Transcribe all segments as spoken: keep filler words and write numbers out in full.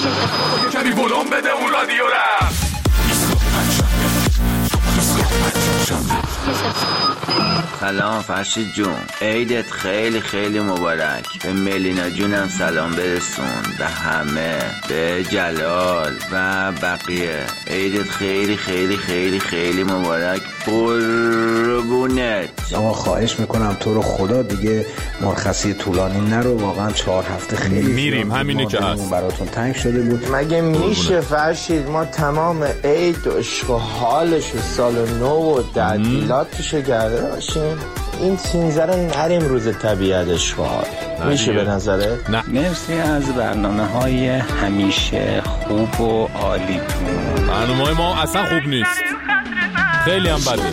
کمی ولوم بده اون رادیو را. سلام فرشید جون، عیدت خیلی خیلی مبارک. به ملینا جونم سلام برسون، به همه، به جلال و بقیه. عیدت خیلی خیلی خیلی خیلی مبارک. قربونت. آقا خواهش میکنم تو رو خدا دیگه مرخصی طولانی نرو، واقعا چهار هفته خیلی میریم، همینه که هست. براتون تنگ شده بود. مگه میشه فرشید ما تمام عید و عشق و حالش و سال نو و تعطیلاتشو کرده باشیم؟ این سینزه رو نریم روز طبیعت عشق و حال. میشه به نظره؟ نه. مرسی از برنامه های همیشه خوب و عالیتون. برنامه های ما اصلا خوب نیست، خیلی هم بده.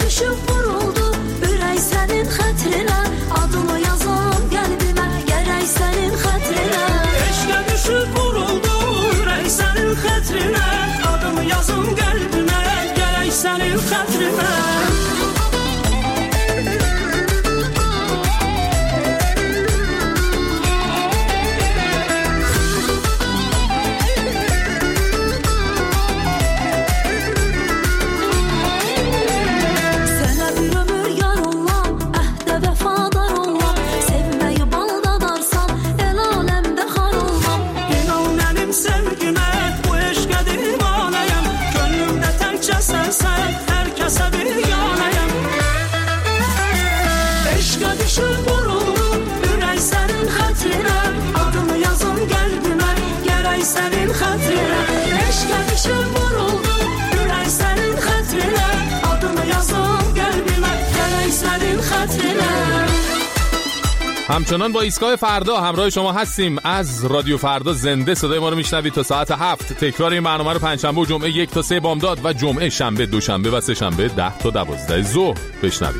همچنان با ایستگاه فردا همراه شما هستیم. از رادیو فردا زنده صدای ما رو میشنوید تا ساعت هفت. تکرار این برنامه رو پنجشنبه و جمعه یک تا سه بامداد و جمعه شنبه دوشنبه و سه شنبه ده تا دوازده ظهر بشنوید.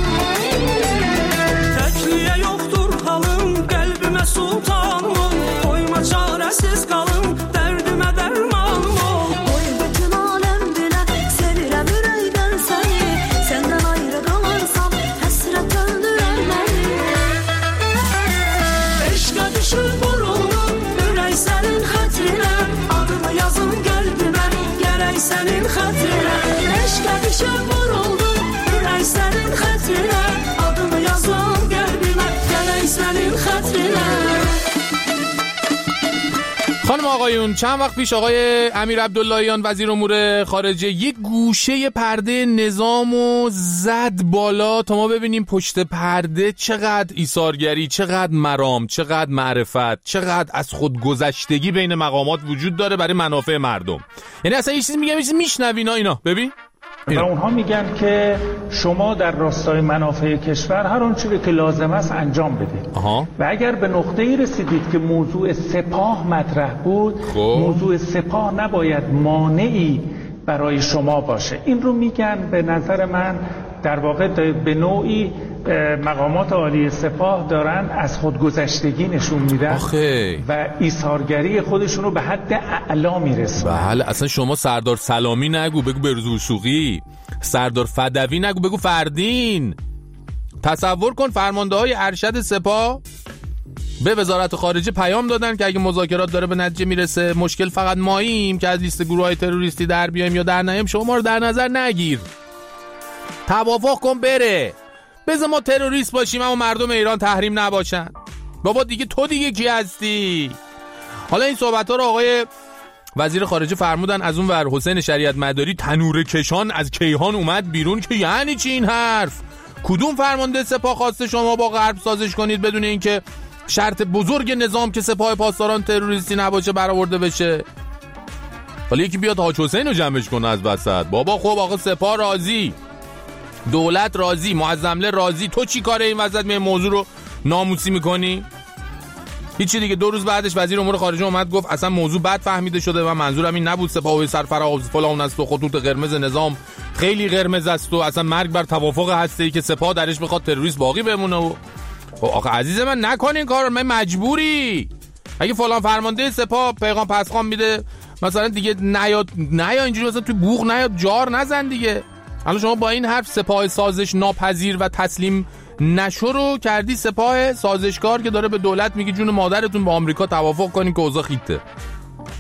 تکلیه یoktur halım قلبime sultanım koyma çaresiz kalım derdime dermanım ol koy bütün alem bile sevirem yüreğden seni senden ayrı kalırsam hasret öldürer beni eşka düşüp vuruldum yüreği senin hatrine adını yazın kalbime gerek senin hatrine eşka düşüp vuruldum yüreği senin hatrine adını yazın kalbime gerek senin hatrine. خانم آقایون، چند وقت پیش آقای امیر عبداللهیان وزیر امور خارجه یک گوشه پرده نظامو زد بالا تا ما ببینیم پشت پرده چقدر ایثارگری، چقدر مرام، چقدر معرفت، چقدر از خودگذشتگی بین مقامات وجود داره برای منافع مردم. یعنی اصلا یه چیزی میگم، یه چیزی میشنوین اینا ببین. و اونها میگن که شما در راستای منافع کشور هر آنچه که لازم است انجام بدید. آها. و اگر به نقطه‌ای رسیدید که موضوع سپاه مطرح بود، خوب. موضوع سپاه نباید مانعی برای شما باشه. این رو میگن به نظر من در واقع به نوعی مقامات عالی سپاه دارن از خودگذشتگی نشون میدن و ایثارگری خودشون رو به حد اعلا میرسونن. بله، اصلا شما سردار سلامی نگو، بگو برزو وثوقی، سردار فدوی نگو، بگو فردین. تصور کن فرمانده های ارشد سپاه به وزارت خارجه پیام دادن که اگه مذاکرات داره به نتیجه میرسه، مشکل فقط ماییم که از لیست گروه های تروریستی در بیایم یا در نیایم، شما رو در نظر نگیر، توافق کن بره، بذار ما تروریست باشیم اما مردم ایران تحریم نباشن. بابا دیگه تو دیگه کی هستی؟ حالا این صحبت ها رو آقای وزیر خارجه فرمودن، از اون ور حسین شریعت مداری تنور کشان از کیهان اومد بیرون که یعنی چی این حرف؟ کدوم فرمانده سپاه خواسته شما با غرب سازش کنید بدون اینکه شرط بزرگ نظام که سپاه پاسداران تروریستی نباشه برآورده بشه؟ حالا یکی بیاد حاج حسین رو جمعش کنه از وسط. بابا خب آقا سپاه راضی، دولت راضی، معظمله راضی، تو چی کاره این وسط می موضوع رو ناموسی میکنی؟ هیچی دیگه. دو روز بعدش وزیر امور خارجه اومد گفت اصلا موضوع بد فهمیده شده و منظورم این نبود، سپاه سرفراز فلان است و خطوط قرمز نظام خیلی قرمز است و اصلا مرگ بر توافق هستی که سپاه درش بخواد تروریست باقی بمونه. و آخه عزیز من نکنین کارو، من مجبوری. اگه فلان فرمانده سپاه پیغام پسخان میده مثلا دیگه نیا نیا اینجوری مثلا تو بوق نیا جار نزن دیگه. حالا شما با این حرف سپاه سازش ناپذیر و تسلیم نشو رو کردی سپاه سازشکار که داره به دولت میگه جون مادرتون با آمریکا توافق کنین که اوضاع خیته.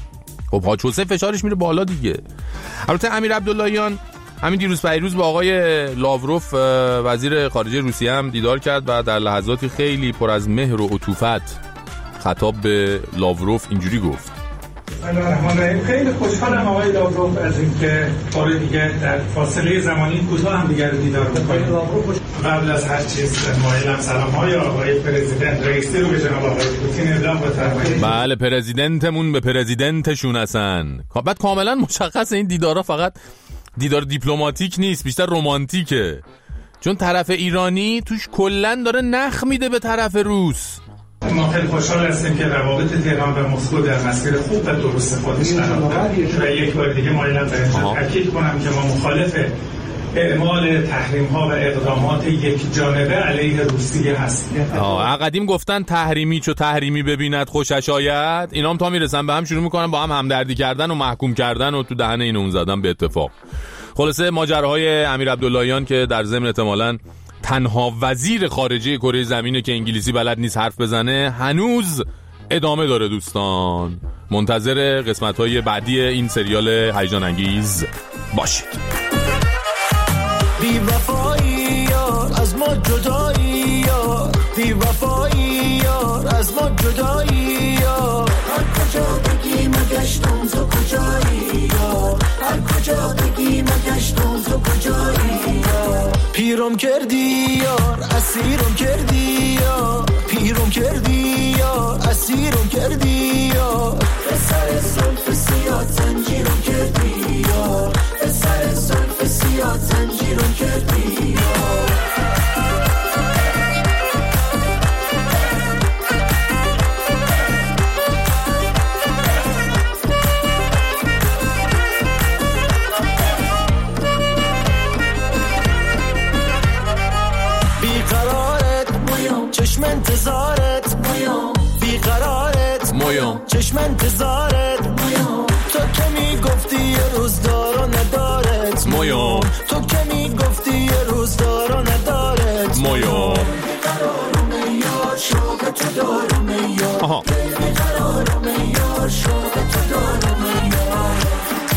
خب حاج حسین فشارش میره بالا دیگه. البته امیر عبداللهیان همین دیروز پیروز با آقای لاوروف وزیر خارجه روسیه هم دیدار کرد و در لحظاتی خیلی پر از مهر و عطوفت خطاب به لاوروف اینجوری گفت: خیلی خوشحالم آقای لاوروف از اینکه بار دیگه در فاصله زمانی کوتاه هم دیگر دیدار بکنیم. قبل از هر چیز مایلم سلام‌های آقای پرزیدنت رئیسی رو به جناب آقای پوتین ابلاغ بفرمایید. بله پرزیدنتمون به پرزیدنتشون هستن. بعد کاملا مشخصه این دیدارا فقط دیدار دیپلماتیک نیست، بیشتر رمانتیکه، چون طرف ایرانی توش کلن داره نخ میده به طرف روس. ما خیلی خوشحال هستیم که روابط تهران و مسکو در مسیر خوب و درست خودش قرار داره و یک بار دیگه مایلم در اینجا تاکید کنم که ما مخالف اعمال تحریم ها و اقدامات یک جانبه علیه روسیه هستیم. آه قدیم گفتن تحریمی چو تحریمی ببیند خوشش آید، اینام تا میرسن به هم شروع میکنن با هم همدردی کردن و محکوم کردن و تو دهن این اون زدن به اتفاق. خلاصه ماجراهای امیر عبداللهیان که در ضمن احتمالاً تنها وزیر خارجه کره زمینه که انگلیسی بلد نیست حرف بزنه هنوز ادامه داره. دوستان منتظر قسمت‌های بعدی این سریال هیجان انگیز باشید. بی وفایی یار از ما جدایی یار، بی وفایی یار از ما جدایی یار، هر کجا بگی مگشتم تو کجایی یار، هر کجا بگی مگشتم تو کجایی یار، پیرم کردی یار اسیرم کردی یار، پیرم کردی یار اسیرم کردی یار، به سر زلف سیاه زنجیرم کردی یار، به سر زلف سیاه زنجیرم کردی یار. چشم انتظارت بی قرارت چشم انتظارت تو که میگفتی یه روز دارو ندارت تو که میگفتی یه روز دارو ندارت قرارم یار شوق تو دارم یار قرارم یار شوق تو دارم یار.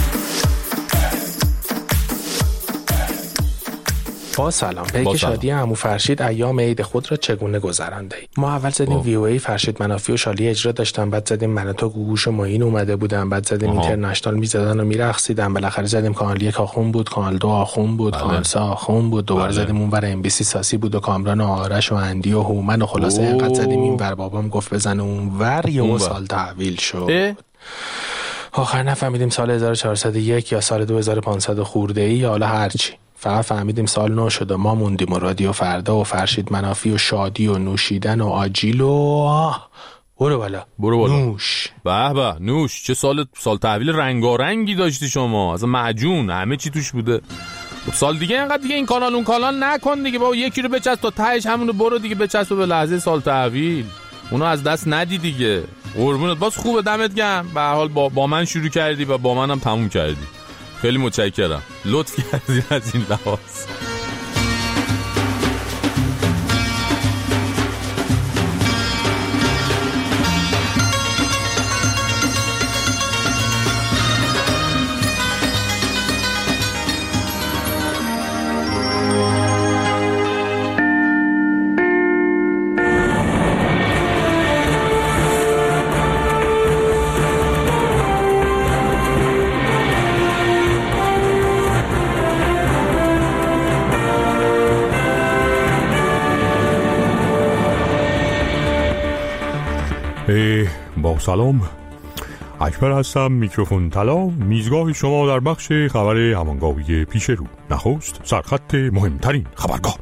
با سلام، پیک شادی عمو فرشید ایام عید خود را چگونه گذرانده اید؟ ما اول زدیم وی او ای فرشید منافی و شالی اجرا داشتن، بعد زدیم من و تو گوگوش و معین اومده بودن، بعد زدیم اینترنشنال میزدن و میرقصیدن، بالاخره زدیم کانال یک آخون بود، کانال دو آخون بود، کانال سه آخون بود، دوباره زدیم اونور ام بی سی ساسی بود و کامران و آرش و اندی و هومن و خلاصه اینقدر زدیم اینور بابام گفت بزن اونور یه سال تحویل شد. آخر نفهمیدیم سال هزار و چهارصد و یک یا سال دو هزار و پانصد خورده ای یا حالا هرچی، فقط فهمیدیم سال نو شد و ما موندیم و رادیو فردا و فرشید منافی و شادی و نوشیدن و آجیل و برو بالا برو بالا نوش به به نوش. چه سال سال تحویل رنگارنگی داشتی شما، از معجون همه چی توش بوده. سال دیگه اینقدر دیگه این کانال اون کانال نکن دیگه بابا، یکی رو بچسب تا تهش همونو برو دیگه، بچسب به لحظه سال تحویل، اونو از دست ندی دیگه. قربونت باز خوبه، دمت گرم، به هر حال با, با من شروع کردی و با منم تموم کردی، خیلی متشکرم، لطف کردین از این لحاظ. با سلام، اکبر هستم، میکروفون طلا، میزگاه شما در بخش خبر همانگاوی پیش رو. نخست سرخط مهمترین خبرگاه.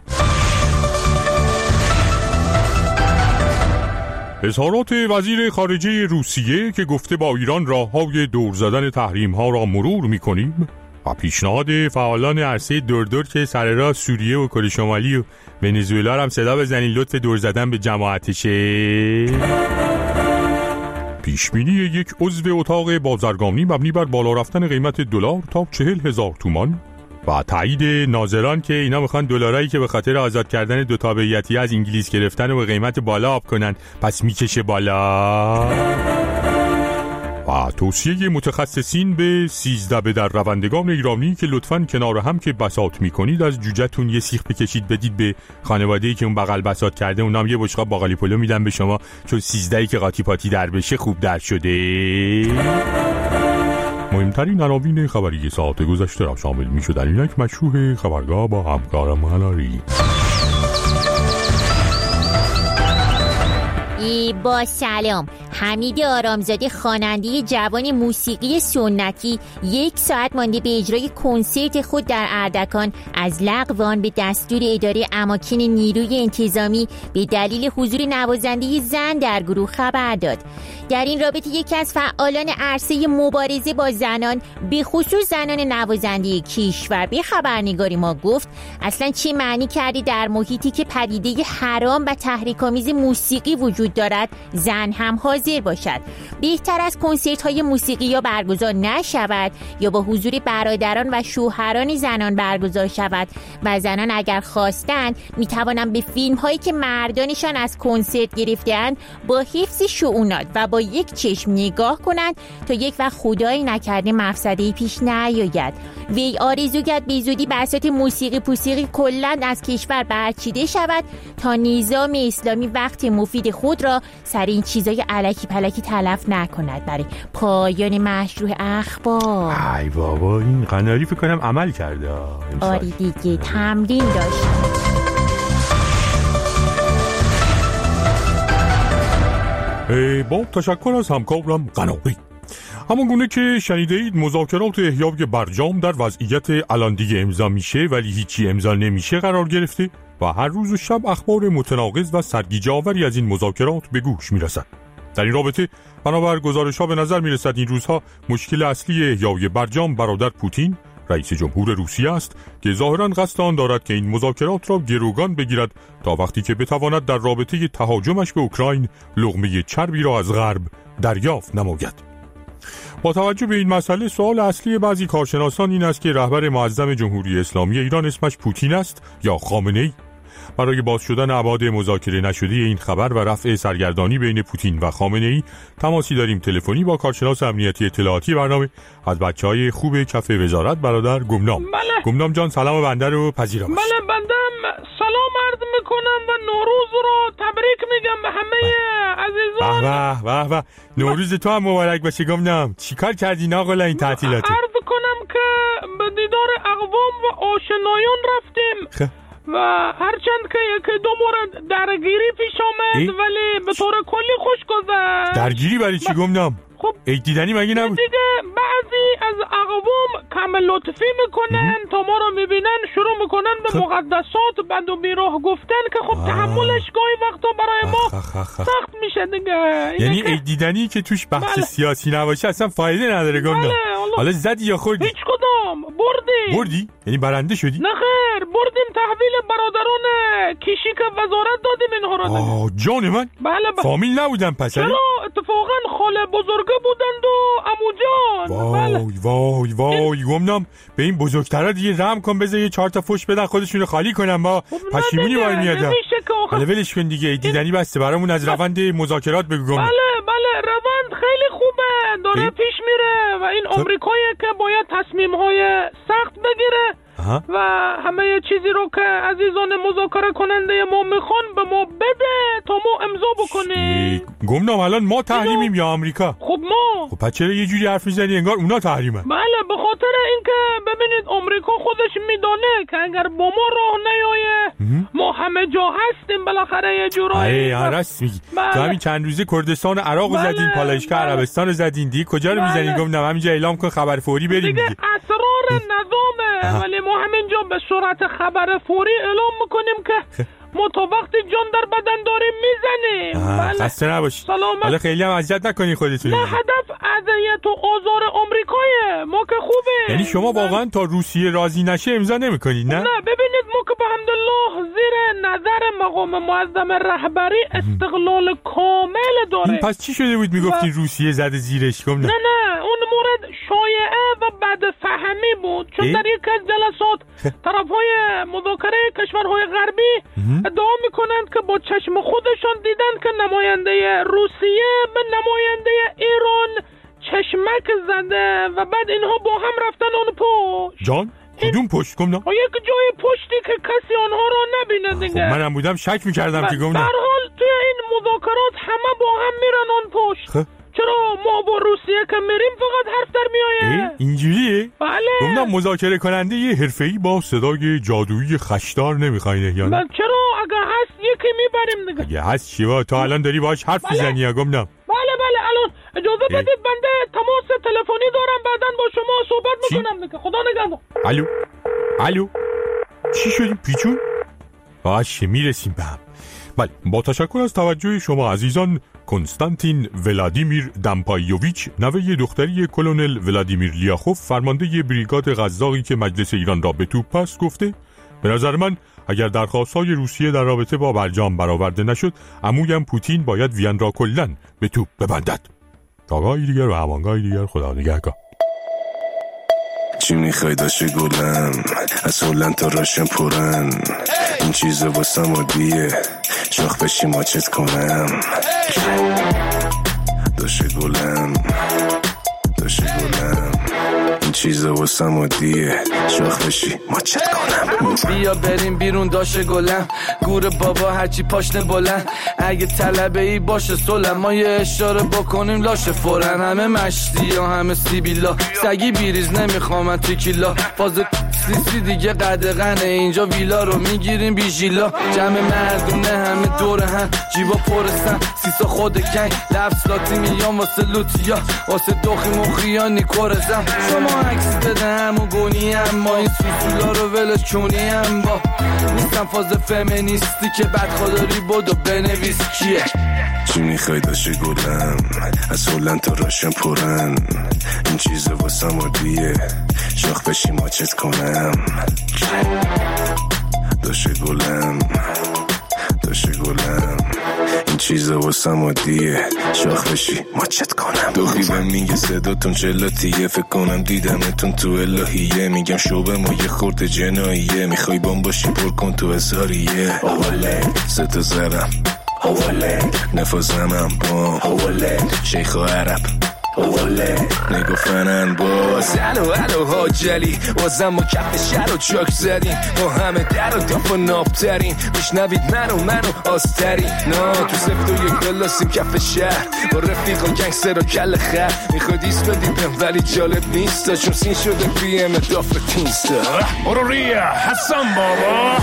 اظهارات وزیر خارجه روسیه که گفته با ایران راههای دور زدن تحریم ها را مرور میکنیم و پیشنهاد فعالان عرصه دور دور که سر راه سوریه و کره شمالی و ونزوئلا هم صدا بزنین لطف دور زدن به جماعتشه. پیشبینی یک عضو اتاق بازرگانی مبنی بر بالا رفتن قیمت دلار تا چهل هزار تومان و تایید ناظران که اینا میخوان دلارایی که به خاطر آزاد کردن دو تابعیتی از انگلیس گرفتن و به قیمت بالا آب کنن پس میکشه بالا. و توصیه متخصصین به سیزده به در روندگان ایرانی که لطفاً کنار هم که بساط میکنید از جوجهتون یه سیخ بکشید بدید به خانواده‌ای که اون بغل بساط کرده، اونام یه بشقاب باقالی پلو میدن به شما، چون سیزدهی که قاطی پاتی در بشه خوب در شده. مهمترین عناوین خبری ساعت گذشته را شامل می‌شد در این یک مشروع خبرگاه با همکار مالاری. با سلام، حمید آرامزاده خواننده جوان موسیقی سنتی یک ساعت مانده به اجرای کنسرت خود در اردکان از لغو آن به دستور اداره اماکن نیروی انتظامی به دلیل حضور نوازنده زن در گروه خبر داد. در این رابطه یکی از فعالان عرصه مبارزه با زنان به خصوص زنان نوازنده کشور به خبرنگاری ما گفت اصلا چه معنی کرده در محیطی که پدیده حرام و تحریک‌آمیز موسیقی وجود دارد زن هم حاضر باشد. بهتر از کنسرت های موسیقی یا برگزار نشود یا با حضور برادران و شوهران زنان برگزار شود و زنان اگر خواستند می توانند به فیلم هایی که مردانشان از کنسرت گرفته‌اند با حفظ شؤونات و با یک چشم نگاه کنند تا یک وقت خدایی نکرده مفسده‌ای پیش نیاید. وی آرزو کرد به زودی بساط موسیقی پوسیقی کلاً از کشور برچیده شود تا نظام اسلامی وقت مفید خود را سر این چیزای الکی پلکی تلف نکند برای پایان مشروع اخبار. ای بابا این قناری فکر کنم عمل کرده. آره دیگه تمرین داشت. با تشکر از همکارم قناری. همون گونه که شنیده اید مذاکرات احیای برجام در وضعیت الان دیگه امضا میشه ولی هیچی امضا نمیشه قرار گرفته و هر روز و شب اخبار متناقض و سرگیجه آوری از این مذاکرات به گوش میرسد. در این رابطه بنابر گزارش‌ها به نظر میرسد این روزها مشکل اصلی احیای برجام برادر پوتین رئیس جمهور روسیه است که ظاهراً قصد آن دارد که این مذاکرات را گروگان بگیرد تا وقتی که بتواند در رابطه تهاجمش به اوکراین لقمه چربی را از غرب دریافت نماید. با توجه به این مسئله سوال اصلی بعضی کارشناسان این است که رهبر معظم جمهوری اسلامی ایران اسمش پوتین است یا خامنه‌ای. برای باز شدن ابعاد مذاکره نشده این خبر و رفع سرگردانی بین پوتین و خامنه‌ای تماسی داریم تلفنی با کارشناس امنیتی اطلاعاتی برنامه از بچه‌های خوب کف وزارت برادر گمنام. بله. گمنام جان سلام بنده رو پذیرا باش. بله بنده سلام عرض میکنم و نوروز رو تبریک میگم به همه عزیزان. واه واه واه نوروز تو هم مبارک باشه گمنام. چیکار کردین آقا این تعطیلاتی؟ عرض کنم که به دیدار اقوام و آشنایان رفتیم. خ. و هرچند که یک دو مورد درگیری پیش آمد ای؟ ولی به طور کلی خوش گذشت. درگیری برای چی گمنام؟ خب عید دیدنی مگه نبود؟ دیگه بعضی از اقوام کم لطفی میکنن تا ما رو میبینن شروع میکنن به خب. مقدسات بد و بیراه گفتن که خب تحملش گاهی وقتا برای ما اخ اخ اخ. سخت میشه دیگه. یعنی عید دیدنی که توش بحث بله. سیاسی نباشه اصلا فایده نداره گمنام. بله حالا زدی یا خوردی؟ هیچ کدام. بردیم. بردی؟ یعنی برنده شدی؟ نه خیر بردیم تحویل برادران کشیک وزارت دادیم اینها رو. آه جان من. بله بله. فامیل نبودن پس. چرا اتفاقا خاله بزرگه بودند و عمو جان. وای بله. وای وای گمنام به این بزرگترا دیگه رحم کن بذار یه چهار تا فوش بدن خودشونو خالی کنن با پشیمونی وای میادم. حالا ولش کن دیگه دیدنی بسته برامون از روند مذاکرات بگو گمنام. بله بله روند خیلی خوبه داره پیش میره و این آمریکایی که باید تصمیم‌های سخت بگیره aha. و همه چیزی رو که عزیزان مذاکره کننده ما میخوان به ما بده تا ما امضا بکنیم. گمنام الان ما تحریمیم یا آمریکا؟ خب ما. خب پس چرا یه جوری حرف میزنی انگار اونا تحریمن؟ بله به خاطر اینکه ببینید آمریکا خودش میدونه که اگر با ما راه نیایه ما همه جا هستیم بالاخره یه جورایی. آره راست میگی. تو همین چند روزه کردستان و عراق بله. زدین پالایشگاه بله. عربستان رو زدین دیگه کجا رو میزنین گمنام همینجا اعلام کن خبر فوری بریم دیگه. دیگه اسرار نظامه ولی ما همینجا به صورت خبر فوری اعلام میکنیم که ما تا وقتی جان در بدن داریم میزنیم. بله. خسته نباشی. حالا خیلی هم اذیت نکنی خودتون. نه هدف اذیت و آزار آمریکایه ما که خوبه. یعنی شما واقعا تا روسیه راضی نشه امضا نمیکنید نه؟ نه ببینید ما که بحمدالله زیر نظر مقام معظم رهبری استقلال کامل داره. این پس چی شده بود میگفتین و... روسیه زده زیرش کم نه؟ نه نه اون مورد شایعه و بد فهمی بود چون ای؟ در یک از جلسات طرفهای مذاکره کشورهای غربی ادعا میکنند که با چشم خودشان دیدند که نماینده روسیه به نماینده ایران چشمک زده و بعد اینها با هم رفتن اون پشت. جان؟ کدوم پشت گمنام؟ یک جای پشتی که کسی آنها را نبینه دیگه. خب منم بودم شک میکردم که گمنام. در حال توی این مذاکرات همه با هم میرن اون پشت. خب چرا ما با روسیه که میریم فقط حرف در میآیه؟ اینجوریه؟ بله. گمنام مذاکره کننده یه حرفه‌ای با صدای جادویی خشدار نمیخواینه یا نه؟ چرا اگه هست یکی میبریم دیگه. اگه هست چیوا تا الان داری باهاش حرف میزنی یا گمنام؟ بله بله الان اجازه بدید بنده تماس تلفنی دارم بعداً با شما صحبت میکنم دیگه. خدا نگهدار. الو الو چی شدیم پیچون؟ باشه میرسیم به هم. بله با تشکر از توجه شما عزیزان، کنستانتین ولادیمیر دمپایوویچ نوه دختری کلونل ولادیمیر لیاخوف فرمانده بریگاد قزاقی که مجلس ایران را به توپ است گفته به نظر من اگر درخواست‌های روسیه در رابطه با برجام برآورده نشد عمویم پوتین باید وین را کلاً به توپ ببندد. تاگاهی دیگر و همانگاهی دیگر، خدا نگهدار. چی میخوای داشه گلم از هلند تا راشن پرن این چیزا واسم عادیه شاخ بشی ماچت کنم داشه گلم داشه گلم این چیزا واسم عادیه شاخ بشی ماچت کنم بیا بریم بیرون داشه گلم گور بابا هرچی پاشنه بلند اگه طلبه ای باشه سلم ما یه اشاره بکنیم لاشه فورن همه مشتی یا همه سیبیلا سگی بیریز نمیخوام تیکیلا فاز سیسی دیگه قدغنه اینجا ویلا رو میگیریم بیژیلا جمع مردونه همه دور هم جیبا پرستن سیسا خود کنگ لفظ لاتی میان واسه لوتیا واسه دوخی مخیانی کرزم شما عکس بده همون گونی هم ما این سوسولا رو ولش کنی هم با نیستم فاز فمینیستی که بدخواداری بود و بنویس کیه چی میخوای داشه گلم از هلند تا راشن پرن این چیزا واسم عادیه شاخ بشی ماچت کنم داشه گلم داشه گلم این چیزا واسم عادیه شاخ بشی ماچت کنم دوخی بهم میگه صداتون جلاتیه فکر کنم دیدمتون تو الهیه میگم شوبه ما یه خورده جناییه میخوای بام باشی پر کن تو ازاریه اوالند ستا زرم اوالند نفازمم با اوالند شیخ و عرب اوالند نگو فنن باز الو الو حاجلی بازم ما کف شهر و چاک زدیم با همه در و داف و نابترین بشنوید منو منو آستری نا تو سفت و یک بلاسیم کف شهر با رفیق و گنگستر و کل خر میخواد ایست بدیدم ولی جالب نیست چون سین شده پی ام داف تینستا برو ریا حسن بابا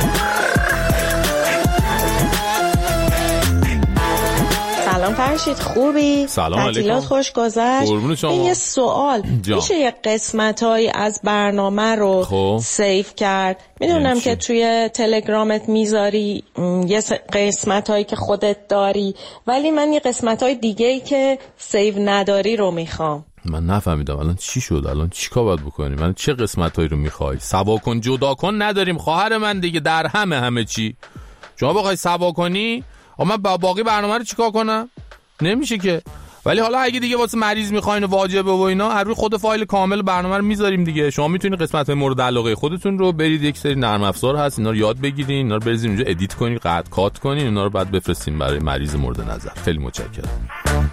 سلام فرشید خوبی؟ سلام علیکم. تعطیلات خوش گذشت؟ قربون شما. یه سوال جا. میشه یه قسمتایی از برنامه رو خب. سیف کرد؟ میدونم که توی تلگرامت میذاری یه قسمتایی که خودت داری ولی من یه قسمتای دیگه‌ای که سیو نداری رو میخوام. من نفهمیدم الان چی شد، الان چی کار باید بکنیم؟ من چه قسمتایی رو میخوای؟ سوا کن جدا کن نداریم خواهر من دیگه در همه همه چی. شما بخوای سوا کنی اما من با باقی برنامه رو چیکار کنم؟ نمیشه که. ولی حالا اگه دیگه واسه مریض میخواین و واجبه و اینا هر روی خود فایل کامل برنامه رو میذاریم دیگه. شما میتونید قسمت مورد علاقه خودتون رو برید یک سری نرم افزار هست اینا رو یاد بگیرین، اینا رو بریزین اونجا ادیت کنین، قطع کات کنین، اینا رو بعد بفرستین برای مریض مورد نظر. خیلی متشکرم.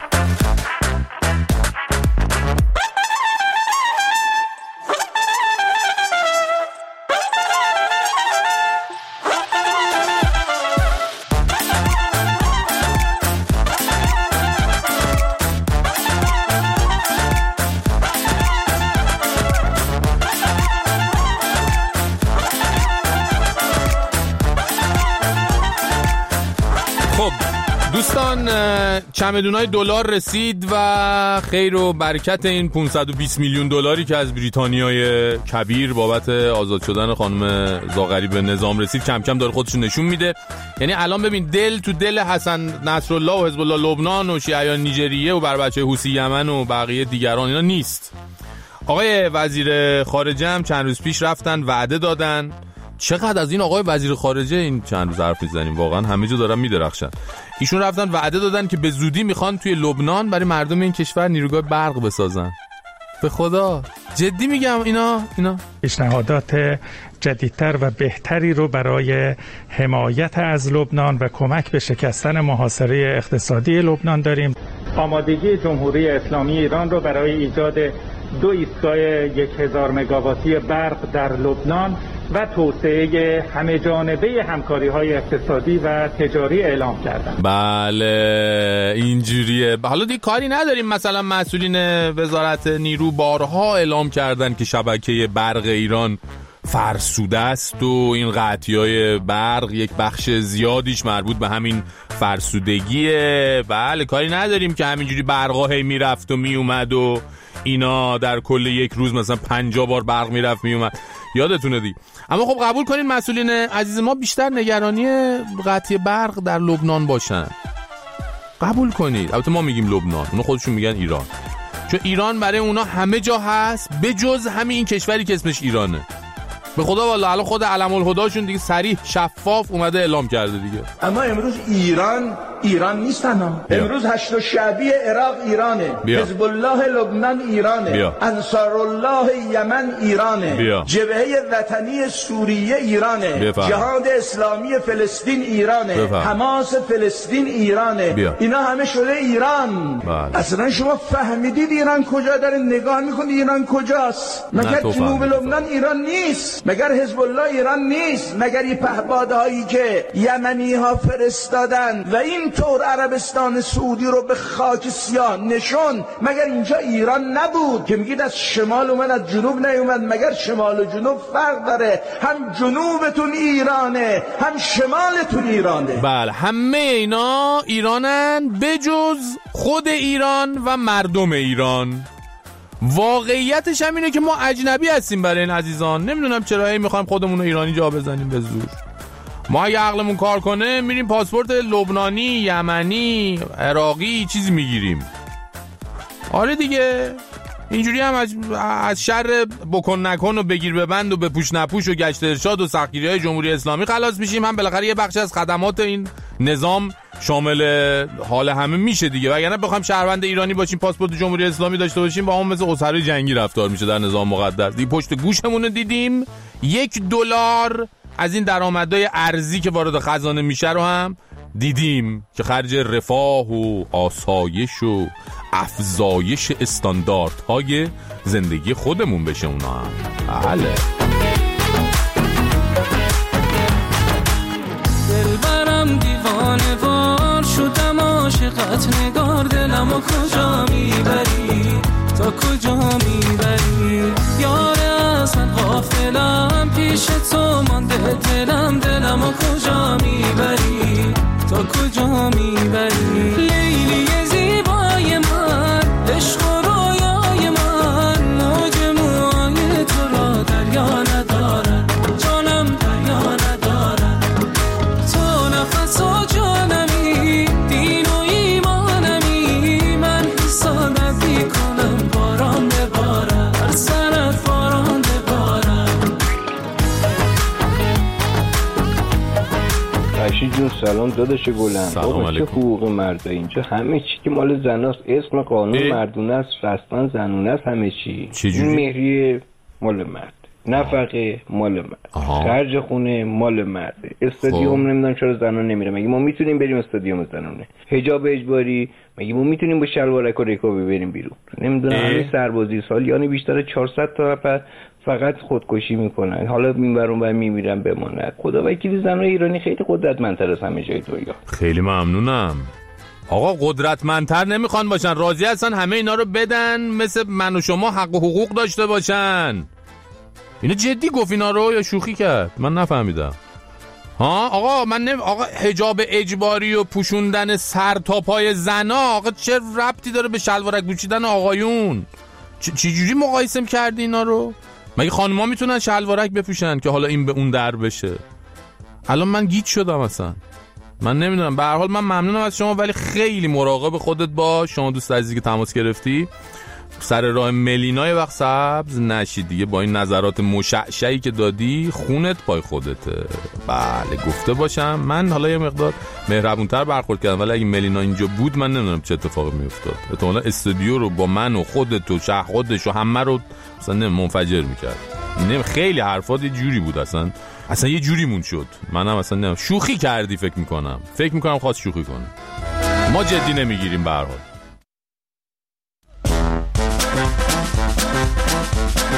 دوستان چمدونای دلار رسید و خیر و برکت این پانصد و بیست میلیون دلاری که از بریتانیای کبیر بابت آزاد شدن خانم زاغری به نظام رسید کم کم داره خودش نشون میده. یعنی الان ببین دل تو دل حسن نصرالله و حزب الله لبنان و شیعیان نیجریه و بر بچه حوثی یمن و بقیه دیگران اینا نیست. آقای وزیر خارجه هم چند روز پیش رفتن وعده دادن. چقدر از این آقای وزیر خارجه این چند روز حرف میزنیم واقعا همه جا دارن میدرخشن. ایشون رفتن وعده دادن که به زودی میخوان توی لبنان برای مردم این کشور نیروگاه برق بسازن. به خدا جدی میگم اینا اینا پیشنهادات جدیدتر و بهتری رو برای حمایت از لبنان و کمک به شکستن محاصره اقتصادی لبنان داریم. آمادگی جمهوری اسلامی ایران رو برای ایجاد دو ایستگاه یک هزار مگاواتی برق در لبنان و توسعه همه جانبه همکاری‌های اقتصادی و تجاری اعلام کردند. بله اینجوریه. حالا دیگه کاری نداریم، مثلا مسئولین وزارت نیرو بارها اعلام کردن که شبکه برق ایران فرسوده است و این قطعی‌های برق یک بخش زیادیش مربوط به همین فرسودگیه. بله کاری نداریم که همینجوری برقا هی میرفت و میومد و اینا در کل یک روز مثلا پنجاه بار برق میرفت میومد، یادتونه دی. اما خب قبول کنین مسئولین عزیز ما بیشتر نگرانی قطعی برق در لبنان باشن. قبول کنید. البته ما میگیم لبنان، اونا خودشون میگن ایران، چون ایران برای اونا همه جا هست به جز همین این کشوری که اسمش ایرانه. به خدا والله الان خود علم الهداشون دیگه صریح شفاف اومده اعلام کرده دیگه. اما امروز ایران ایران نیستن. امروز هشت شعبی عراق ایرانه، حزب الله لبنان ایرانه، بیا. انصار الله یمن ایرانه، بیا. جبهه وطنی سوریه ایرانه، بفهم. جهاد اسلامی فلسطین ایرانه، بفهم. حماس فلسطین ایرانه، بیا. اینا همه شده ایران. بله. اصلا شما فهمیدید ایران کجا داره نگاه میکنید؟ ایران کجاست؟ مگر جنوب لبنان ایران نیست؟ مگر حزب الله ایران نیست؟ مگر این پهپادهایی که یمنی ها فرستادن و این طور عربستان سعودی رو به خاک سیاه نشون، مگر اینجا ایران نبود؟ که میگید از شمال اومد از جنوب نیومد. مگر شمال و جنوب فرق داره؟ هم جنوبتون ایرانه هم شمالتون ایرانه. بله همه اینا ایرانن به جز خود ایران و مردم ایران. واقعیتش هم اینه که ما اجنبی هستیم برای این عزیزان. نمیدونم چرا هی میخوایم خودمون رو ایرانی جا بزنیم به زور. ما اگه عقلمون کار کنه میریم پاسپورت لبنانی، یمنی، عراقی چیزی میگیریم. آره دیگه اینجوری هم از, از شر بکن نکن و بگیر ببند و بپوش نپوش و گشت ارشاد و سختگیری‌های جمهوری اسلامی خلاص میشیم. هم بالاخره یه بخش از خدمات این نظام شامل حال همه میشه دیگه. وگرنه بخوایم شهروند ایرانی باشیم پاسپورت جمهوری اسلامی داشته باشیم با هم مثل اسرای جنگی رفتار میشه در نظام مقدس. دیگه پشت گوشمون رو دیدیم. یک دلار از این درآمدهای ارزی که وارد خزانه میشه رو هم دیدیم که خرج رفاه و آسایش و افزایش استانداردهای زندگی خودمون بشه اونا هم. بله دلبرم دیوانه وار شدم عاشقت نگار دلمو کجا میبری تا کجا میبری یاره اصلا غافلم پیش تو مانده دلم دلمو کجا میبری تا کجا میبری لیلی زیبای من عشق و رویای من موج موهای تو را دریا ندارن جانم دریا ندارن تو نفس و جانمی دین و ایمانمی من حسادت میکنم باران ببارم هر سرت باران ببارم. فرشید جون سلام داداش گلم. سلام علیکم. چه حقوق مرد اینجا؟ همه چی که مال زناست، اسم قانون مردونه است، رسما زنونه است، همه چی. چجوری؟ مهریه مال مرد، نفقه مال مرد، خرج خونه مال مرده، استادیوم نمیدونم چرا زنان نمیره. مگه ما میتونیم بریم استادیوم زنانه؟ حجاب اجباری مگه ما میتونیم با شلوارک و ریکابی بریم بیرون؟ نمیدونم همین سربازی سالیانه بیشتر چهارصد تا نفر فقط خودکشی میکنن، حالا میبرون و میمیرن بماند. خدا وکیلی زنان ایرانی خیلی قدرتمندتر از همه جای دنیا. خیلی ممنونم آقا. قدرتمندتر نمیخوان باشن، راضی هستن همه اینا رو بدن مثل من و شما حق و حقوق داشته باشن. اینو جدی گفت اینا رو یا شوخی کرد؟ من نفهمیدم. ها آقا من نمی... آقا حجاب اجباری و پوشوندن سر تا پای زنا آقا چه ربطی داره به شلوارک پوشیدن آقایون؟ چ... چه جوری مقایسه کردی اینا رو؟ مگه خانم‌ها میتونن شلوارک بپوشن که حالا این به اون در بشه؟ الان من گیج شدم اصلا. من نمیدونم. به هر حال من ممنونم از شما، ولی خیلی مراقب خودت باش. شما دوست عزیزی که تماس گرفتی سر راه ملینای وقت سبز نشی دیگه. با این نظرات مشعشعی که دادی خونت پای خودته. بله گفته باشم من حالا یه مقدار مهربونتر برخورد کردم، ولی اگه ملینا اینجا بود من نمیدونم چه اتفاقی میافتاد. احتمالاً استودیو رو با من و خودت و شه خودش و همه رو مثلا منفجر میکرد. نمی خیلی حرفات یه جوری بود اصلا اصلا یه جوری مون شد. منم اصلا نمی شوخی کردی فکر میکنم فکر میکنم خواست شوخی کنه. ما جدی نمیگیریم به هر حال.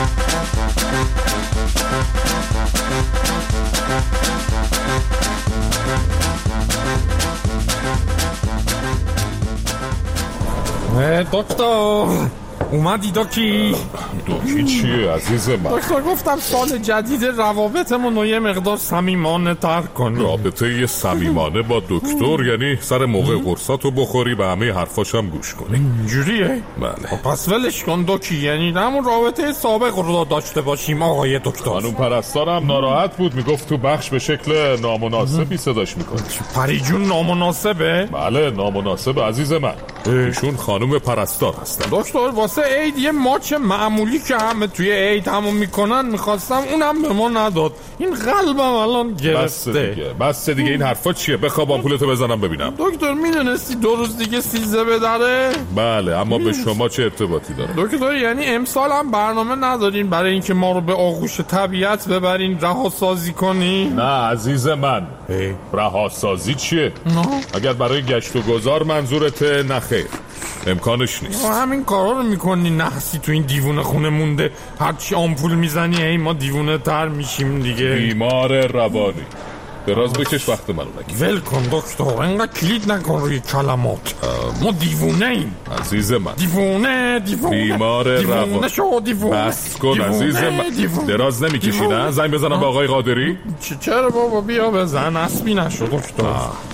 دکتر اومدی داکی؟ داکی چیه عزیز من؟ دکتر گفتم سال جدید روابطمون رو یه مقدار صمیمانه تر کنی. رابطه یه صمیمانه با دکتر یعنی سر موقع قرصاتو بخوری و همه حرفاشم گوش کنی. اینجوریه؟ بله. پس ولش کن داکی، یعنی همون رابطه سابق رو داشته باشیم آقای دکتر. خانم پرستارم ناراحت بود، میگفت تو بخش به شکل نامناسبی صداش میکنی. پری جون نامناسبه؟ بله نامناسبه عزیز من. ایشون خانم پرستار هستن. دکتر واسه عید یه ماچ معمولی که همه توی عید همون میکنن میخواستم، اونم به ما نداد. این قلبم الان گرفته. بس دیگه بس دیگه این حرفا چیه؟ بخواب آمپولتو بزنم ببینم. دکتر میدونستی دو روز دیگه سیزده بدره؟ بله اما به شما چه ارتباطی داره؟ دکتر یعنی امسال هم برنامه ندارین برای اینکه ما رو به آغوش طبیعت ببرین رهاسازی کنین؟ نه عزیز من. رهاسازی چیه؟ نه. اگر برای گشت و گذار منظورته نخیر، امکانش نیست. همین کارا رو میکنی نحسی تو این دیوونه خونه مونده، هرچی آمپول میزنی ای ما دیوونه تر میشیم دیگه. بیمار روانی. دراز بکش وقت منو نگیر. ول کن دکتر، اینقدر کلید نکن روی کلمات. ما دیوونه ایم عزیز من. دیوونه دیوونه بیمار روانی. دیوونه شو دیوونه. بس کن عزیز من. دراز نمیکشی نه؟ زنگ بزنم به آقای قادری؟ چ- چرا بابا بیا بزن، اسبی نشو دکتر.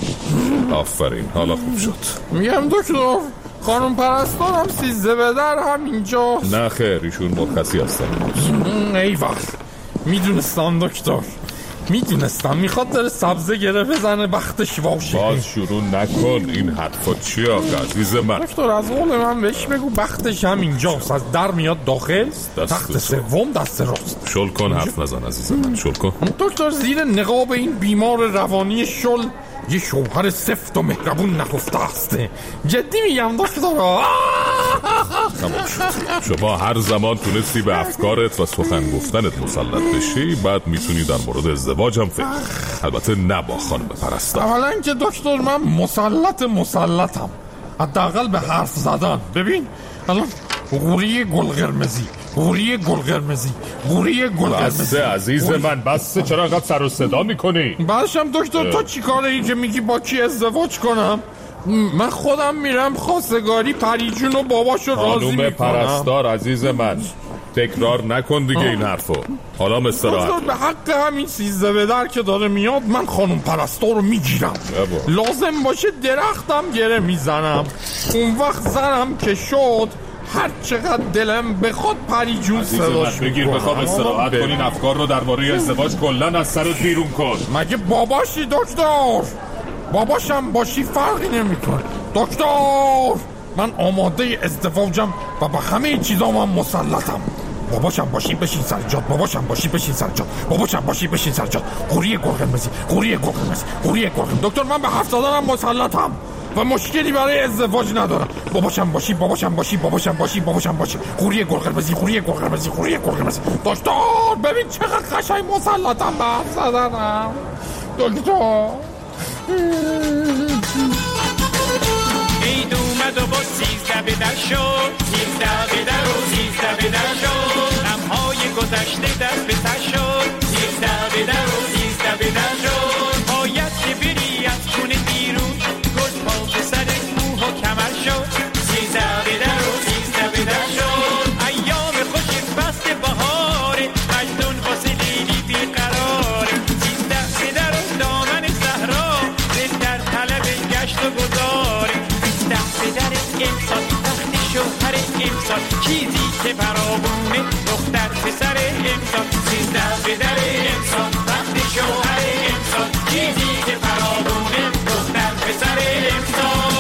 آفرین حالا خوب شد. میگم دکتر خانم پرستارم سیزده بدر هم اینجا. نه خیر ایشون مرخصی هستن. ای وای میدونستم دکتر، میدونستم میخواد داره سبزه گره بزنه بختش واشه. باز شروع نکن این حرفا چیه آقا عزیز من؟ دکتر از قول من بهش بگو بختش هم اینجاست، از در میاد داخل تخت سوم دست راست. شل کن حرف نزن عزیز من، شل کن. دکتر زیر نقاب این بیمار روانی شل یه شوهر سفت و مهربون نهفته است. جدی میگم دکتر. تمام شد. شما هر زمان تونستی به افکارت و سخن گفتنت مسلط بشی بعد میتونی در مورد ازدواج هم فکر، البته نه با خانم پرستار. اولا که دکتر من مسلط مسلطم، حداقل به حرف زدن. ببین الان غوری گل قرمزی، غوری گل قرمزی، غوری گل قرمزی. بسه عزیز من بسه، چرا انقدر سر و صدا میکنی؟ بعدشم دکتر تو چی کاره ای که میگی با کی ازدواج کنم؟ من خودم میرم خواستگاری پریجون و باباشو راضی میکنم. خانم پرستار عزیز من تکرار نکن دیگه این حرفو. حالا مستراحت به حق همین سیزده بدر که داره میاد من خانم پرستار رو میگیرم، لازم باشه درختم گره میزنم، اون وقت زنم که شد هر چقدر دلم بخواد پریجون صداش بگیر. بخواب استراحت کنین افکار رو درباره ازدواج کلن از سرت بیرون کن. مگه باباشی دکتر؟ باباشم باشی فرقی نمیکنه دکتر. من آماده ازدواجم و با همه چیزام هم مسلطم. باباشم باشی بشین سر جات، باباشم باشی بشین سر جات، باباشم باشی بشین سر جات. قوری گل قرمزی، قوری گل قرمزی، قوری گل قرمزی. دکتر من به حرف زدنم مسلطم و مشکلی برای ازدواج ندارم. باباشم باشی باباشم باشی باباشم باشی باباشم باشی. قوری گل قرمزی، قوری گل قرمزی، قوری گل قرمزی. دکتر ببین چقدر قشنگ مسلطم به حرف زدنم دکتر. عید اومد و با سیزده بدر شد، سیزده بدر و سیزده بدر شد، غمهای گذشته دست به سر شد، سیزده بدر و سیزده بدر شد. باید که بری از خونه بیرون، گل پا به سر موه و کمر شد، سیزده بدر و سیزده بدر شد. ایام خوش فصل بهاره، مجنون واسه لیلی بیقراره، سیزده بدر و دامن صحرا، دل در طلب گشت و گذاره. سیزده بدر امسال وقت شوهر امسال، چیزی که برابونه دختر پسر امسال. سیزده بدر امسال وقت شوهر امسال، چیزی که برابونه دختر پسر امسال.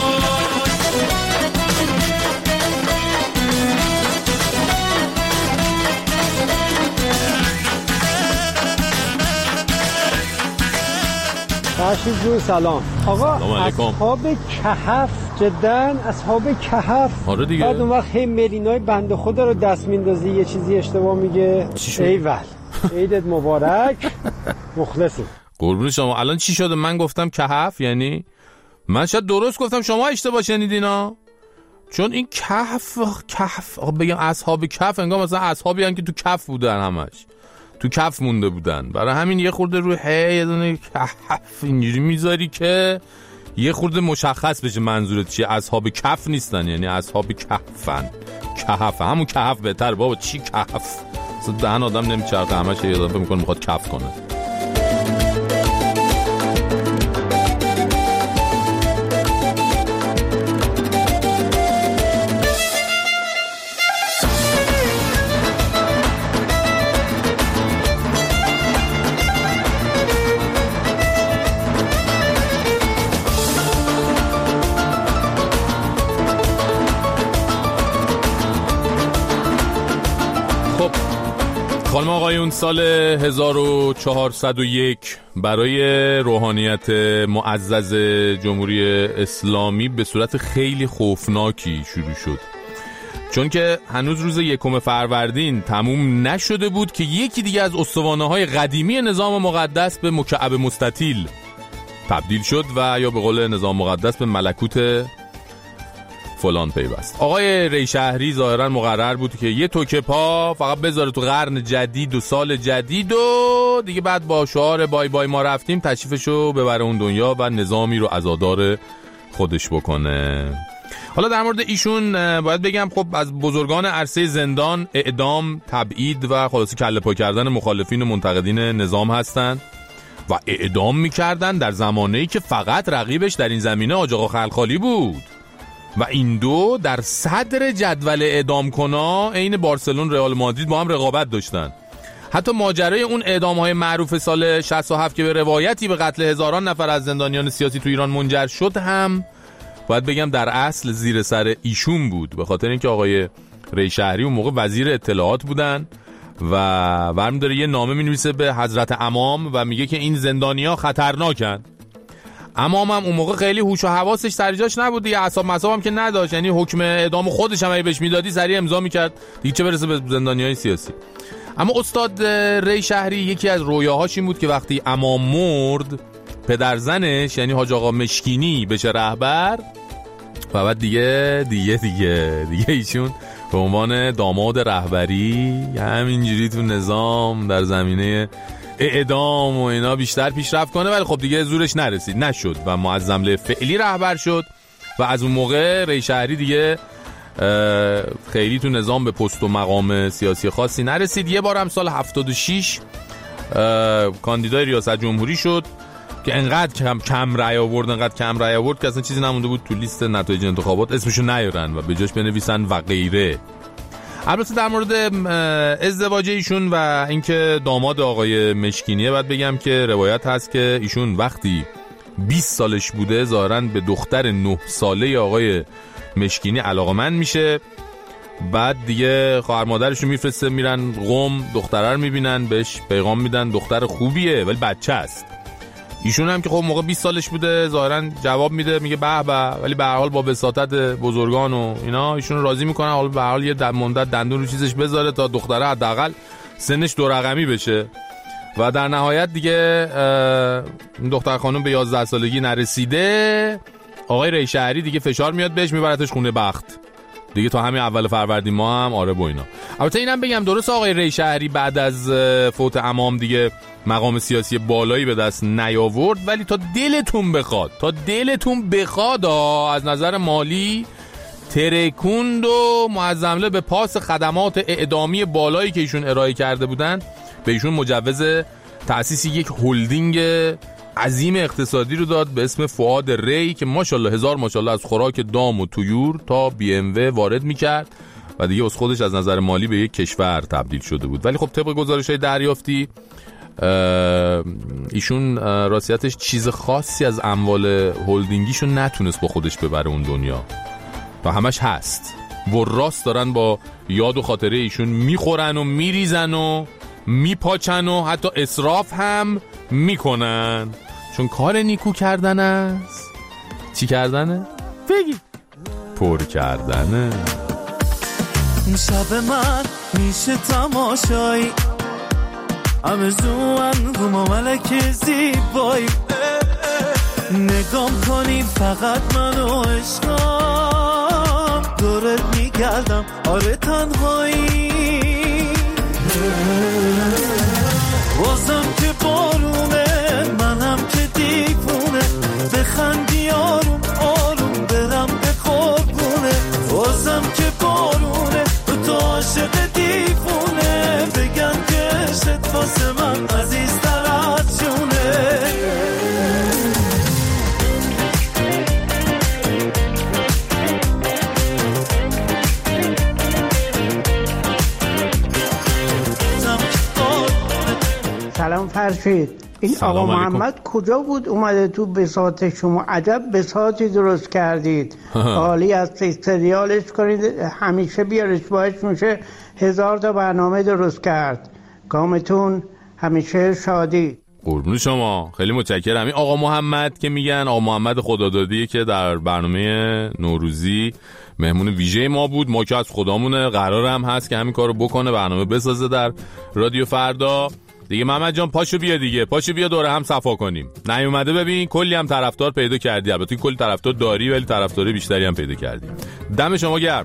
فرشید جون سلام. آقا اصحاب کهف، جدن اصحاب کهف. آره دیگه. بعد اون وقت هی مرینای بنده خدا رو دست میندازی یه چیزی اشتباه میگه. ایول عیدت مبارک. مخلصیم. قربون شما. الان چی شده؟ من گفتم کهف یعنی من شاید درست گفتم، شما اشتباه شنیدینا. چون این کهف کهف بگم اصحاب کهف انگار مثلا اصحابی هن که تو کهف بودن، همش تو کهف مونده بودن، برای همین یه خورده روی هی یه دونه کهف اینجوری میذاری که یه خورده مشخص بشه منظورت چیه. اصحاب کهف نیستن، یعنی اصحاب کهفن. کهف همون کهف بهتر بابا، چی کهف؟ دهن آدم نمیچرخه، همش یه اضافه میکنه میخواد کهف کنه. خانم آقایون، سال هزار و چهارصد و یک برای روحانیت معزز جمهوری اسلامی به صورت خیلی خوفناکی شروع شد، چون که هنوز روز یکم فروردین تموم نشده بود که یکی دیگه از استوانه‌های قدیمی نظام مقدس به مکعب مستطیل تبدیل شد و یا به قول نظام مقدس به ملکوت فلان پیوست. آقای ری شهری ظاهرا مقرر بود که یه توکه پا فقط بذاره تو قرن جدید و سال جدید و دیگه بعد با شعار بای بای ما رفتیم تشریفشو ببره اون دنیا و نظامی رو عزادار خودش بکنه. حالا در مورد ایشون باید بگم خب از بزرگان عرصه زندان، اعدام، تبعید و خلاصی کله پا کردن مخالفین و منتقدین نظام هستن و اعدام میکردن در زمانه‌ای که فقط رقیبش در این زمینه حاج آقا خلخالی بود و این دو در صدر جدول اعدام کنا عین بارسلون رئال مادرید با هم رقابت داشتن. حتی ماجرای اون اعدام‌های معروف سال شصت و هفت که به روایتی به قتل هزاران نفر از زندانیان سیاسی تو ایران منجر شد هم باید بگم در اصل زیر سر ایشون بود، به خاطر اینکه آقای ری شهری اون موقع وزیر اطلاعات بودن و برمی داره یه نامه می‌نویسه به حضرت امام و میگه که این زندانی‌ها خطرناکن. امام هم اون موقع خیلی هوش و حواسش سر جاش نبود دیگه، اعصاب مصاب هم که نداشت، یعنی حکم اعدام خودش هم اگه بهش میدادی سریع امضا میکرد دیگه، چه برسه به زندانیای سیاسی. اما استاد ری شهری یکی از رویاهاش این بود که وقتی امام مرد پدرزنش یعنی حاج آقا مشکینی بشه رهبر و بعد دیگه دیگه دیگه دیگه ایشون به عنوان داماد رهبری همینجوری تو نظام در زمینه اعدام و اینا بیشتر پیشرفت کنه، ولی خب دیگه زورش نرسید، نشد و معظم فعلی رهبر شد و از اون موقع ری شهری دیگه خیلی تو نظام به پست و مقام سیاسی خاصی نرسید. یه بار هم سال هفتاد و شش کاندیدای ریاست جمهوری شد که انقدر کم کم رأی آورد انقدر کم رأی آورد که اصلا چیزی نمونده بود تو لیست نتایج انتخابات اسمشو نیارن و به جاش بنویسن و غیره. البته در مورد ازدواج ایشون و اینکه داماد آقای مشکینیه باید بگم که روایت هست که ایشون وقتی بیست سالش بوده ظاهراً به دختر نه ساله آقای مشکینی علاقمند میشه، بعد دیگه خواهر مادرش رو میفرسته میرن قم، دختره رو میبینن بهش پیغام میدن دختر خوبیه ولی بچه است. ایشون هم که خب موقع بیست سالش بوده ظاهراً جواب میده میگه به به، ولی به هر حال با وساطت بزرگان و اینا ایشون رو راضی میکنن حالا به هر حال یه مدت دندون رو چیزش بذاره تا دختره حداقل سنش دو رقمی بشه و در نهایت دیگه این دختر خانم به یازده سالگی نرسیده، آقای ری شهری دیگه فشار میاد بهش میبرتش خونه بخت دیگه تا همین اول فروردین ما هم آره با اینا. البته اینم بگم درست آقای ری شهری بعد از فوت امام دیگه مقام سیاسی بالایی به دست نیاورد، ولی تا دلتون بخواد تا دلتون بخواد از نظر مالی ترکوند و معظمله به پاس خدمات اعدامی بالایی که ایشون ارائه کرده بودن به ایشون مجوز تأسیس یک هلدینگ عظیم اقتصادی رو داد به اسم فؤاد ری که ماشاءالله هزار ماشاءالله از خوراک دام و طیور تا بی ام و وارد میکرد و دیگه از خودش از نظر مالی به یک کشور تبدیل شده بود. ولی خب طبق گزارش‌های دریافتی ایشون راستیتش چیز خاصی از اموال هلدینگیشو نتونست با خودش ببره اون دنیا و همش هست و راست دارن با یاد و خاطره ایشون میخورن و میریزن و میپاچن و حتی اسراف هم میکنن، چون کار نیکو کردن است. چی کردنه؟ بگی پر کردنه. شب من میشه تماشایی همه زوان گم و ملک زیبایی نگام کنی فقط منو عشقم دورت میگردم آره تنهایی بازم که بارونه منم که دیوونه بخندی آروم آروم برم به قربونه بازم که بارونه تو عاشق دیوونه بگن که عشقت واسه من عزیزتر از جونه سلام فرشید. این آقا محمد کجا بود اومده تو بساط شما؟ عجب بساطی درست کردید. عالی است، سریالش کنید همیشه بیارش، باعث میشه هزار تا برنامه درست کرد. کامتون همیشه شادی. قربون شما، خیلی متشکرم. این آقا محمد که میگن آقا محمد خدادادی که در برنامه نوروزی مهمون ویژه ما بود، ما که از خدامونه، قرارم هست که همین کارو بکنه، برنامه بسازه در رادیو فردا. دیگه محمد جان پاشو بیا دیگه، پاشو بیا دوره هم صفا کنیم. نیومده ببین کلی هم طرفدار پیدا کردی، البته کلی طرفدار داری ولی طرفدار بیشتری هم پیدا کردی. دم شما گرم.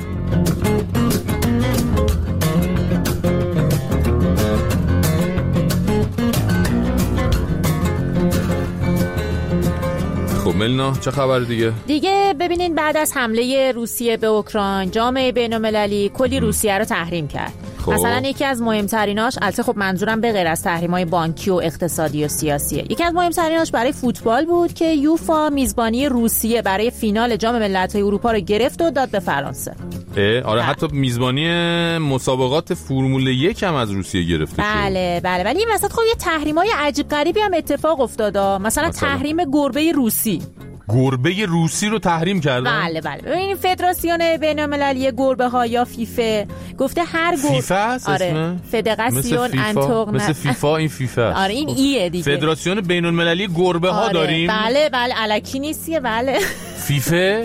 خب ملینا چه خبر دیگه؟ دیگه ببینین بعد از حمله روسیه به اوکراین جامعه بین‌المللی کلی روسیه رو تحریم کرد. خب. مثلا یکی از مهمتریناش، البته خب منظورم به غیر از تحریم‌های بانکی و اقتصادی و سیاسیه، یکی از مهمتریناش برای فوتبال بود که یوفا میزبانی روسیه برای فینال جام ملت‌های اروپا رو گرفت و داد به فرانسه. آره حتی میزبانی مسابقات فرمول یک هم از روسیه گرفته شد. بله بله، ولی این وسط خب یه تحریم‌های عجیب غریبی هم اتفاق افتاد. مثلا, مثلا تحریم گربه روسی. گربه روسی رو تحریم کردن؟ بله بله. ببین فدراسیون بین‌المللی گربه ها یا فیفه گفته هر گربه فیفا است آره. اسمه؟ فدراسیون انتورن مثل فیفا این فیفا. آره این ایه دیگه. فدراسیون بین‌المللی گربه ها آره. داریم؟ بله بله، الکی نیستیه. بله فیفا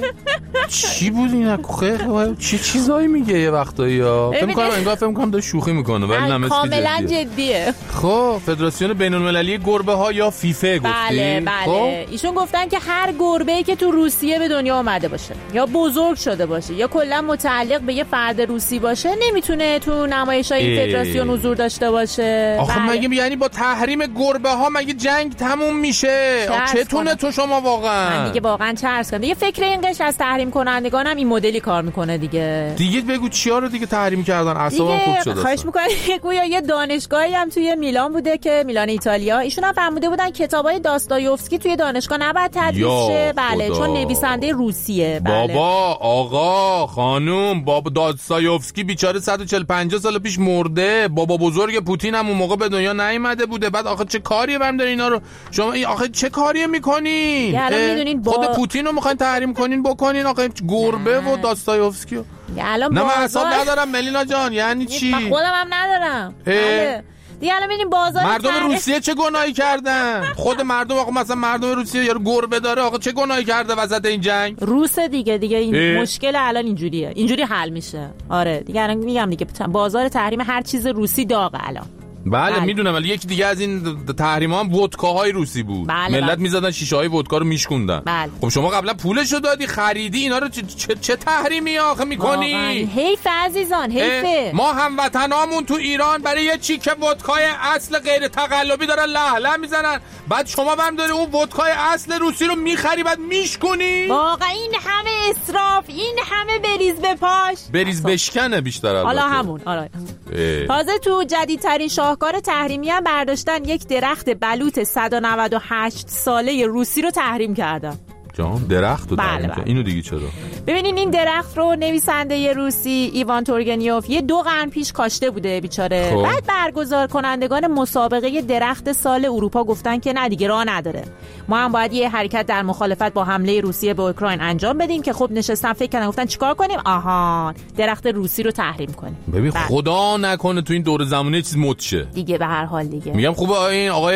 چی بود این؟ خیلی چه چیزایی میگه یه وقتایی ها. فکر می‌کنم انگار فکر می‌کنم داره شوخی میکنه ولی نه، کاملا جدیه. خب فدراسیون بین‌المللی گربه ها یا فیفا گفتی؟ بله بله. خب؟ ایشون گفتن که هر گربه‌ای که تو روسیه به دنیا اومده باشه یا بزرگ شده باشه یا کلا متعلق به یه فرد روسی باشه نمیتونه تو نمایش‌های فدراسیون حضور داشته باشه. آخه بله. مگه یعنی با تحریم گربه ها مگه جنگ تموم میشه؟ چتونه تو شما واقعا؟ من دیگه واقعا چرس کنم. دیگه فکر این قش از تحریم کنندگان هم این مدلی کار میکنه دیگه. دیگه بگو چیا رو دیگه تحریم کردن؟ اعصابم خورد شده. خواهش می‌کنم. گویا یه دانشگاهی هم توی میلان بوده که میلان ایتالیا، ایشون هم فهمیده بودن کتابای داستایوفسکی توی دانشگاه نباید تدریس شه. بله خدا. چون نویسنده روسیه. بله. بابا آقا خانوم بابا داستایوفسکی بیچاره صد و چهل پنجاه سال پیش مرده. بابا بزرگ پوتین هم اون موقع به دنیا نیامده بوده. بعد آخه چه کاریه برام داره اینا رو شما آخه چه کاریه میکنین؟ با... خود پوتین رو میخواین تحریم کنین بکنین. آخه گربه و داستایوفسکی الان نه من حساب ندارم ملینا جان. یعنی چی؟ من خودم هم ندارم. بله دیگه الان ببینیم بازار مردم تر... روسیه چه گناهی کردن؟ خود مردم آقا مثلا مردم روسیه یارو گربه داره آقا چه گناهی کرده وسط این جنگ؟ روس دیگه دیگه این اه؟ مشکل الان اینجوریه، اینجوری حل میشه. آره دیگه الان میگم دیگه بازار تحریم هر چیز روسی داغه الان. بله, بله. میدونم ولی یکی دیگه از این تحریم‌ها هم ودکاهای روسی بود. بله ملت بله. میزدن شیشه های ودکا رو میشکوندن. بله. خب شما قبلا پولشو دادی خریدی اینا رو چه, چه, چه تحریمی آخه میکنی؟ حیف عزیزان حیفه. ما هموطنامون تو ایران برای یه چیکه ودکای اصل غیر تقلبی دارن له له میزنن، بعد شما هم داری اون ودکای اصل روسی رو میخری بعد میشکنی؟ واقعا این همه اسراف، این همه بریز به پاش، بریز بشکنه بیشتر البته. حالا همون آره. تازه تو جدیدترین شاهکار تحریمی هم برداشتن یک درخت بلوط صد و نود و هشت ساله روسی رو تحریم کردن. جان درخت رو بله بله. اینو دیگه چرا؟ ببینین این درخت رو نویسنده روسی ایوان تورگنیوف یه دو قرن پیش کاشته بوده بیچاره. خب. بعد برگزار کنندگان مسابقه درخت سال اروپا گفتن که نه دیگه راه نداره، ما هم باید یه حرکت در مخالفت با حمله روسیه به اوکراین انجام بدیم که خب نشستن فکر کردن گفتن چیکار کنیم؟ آها درخت روسی رو تحریم کنیم. ببین بله. خدا نکنه تو این دور زمانه چیز مد شه دیگه. به هر حال دیگه میگم خوبه این آقای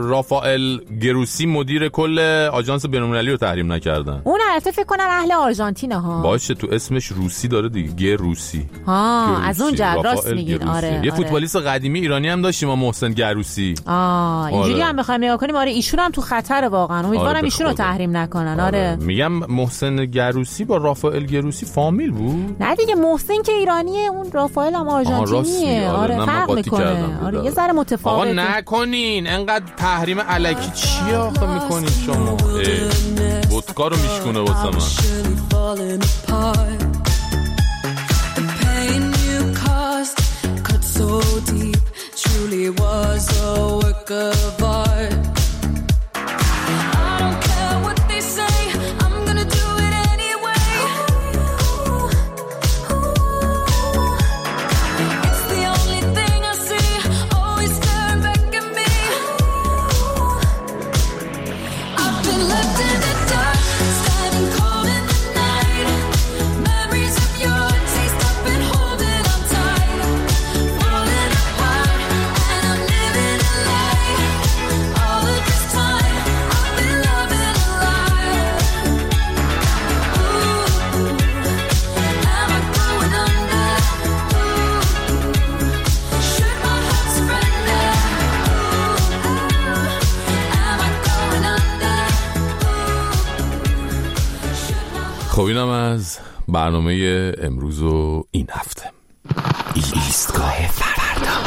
رافائل گروسی مدیر کل آژانس بین‌المللی رو تحریم نکردن. اون البته فکر کنم اهل آرژانتین آرژانتینه ها. باشه تو اسمش روسی داره دیگه، گه روسی. ها از اون جد راست میگین. آره یه فوتبالیست قدیمی ایرانی هم داشتیم ما، محسن گروسی. آه اینجوری آره. هم بخوایم نگاه کنیم آره ایشون هم تو خطر واقعا. امیدوارم آره ایشون رو تحریم نکنن. آره, آره. میگم محسن گروسی با رافائل گروسی فامیل بود. نه دیگه محسن که ایرانیه، اون رافائل هم آرژانتینیه. آره, آره فرق میکنه. آره یه ذره متفاوته. آقا نکنین انقدر تحریم الکی چیه آخه میکنین شما؟ ودکا رو میشکونه واسه من. خب اینم از برنامه امروز و این هفته. ایستگاه فردا.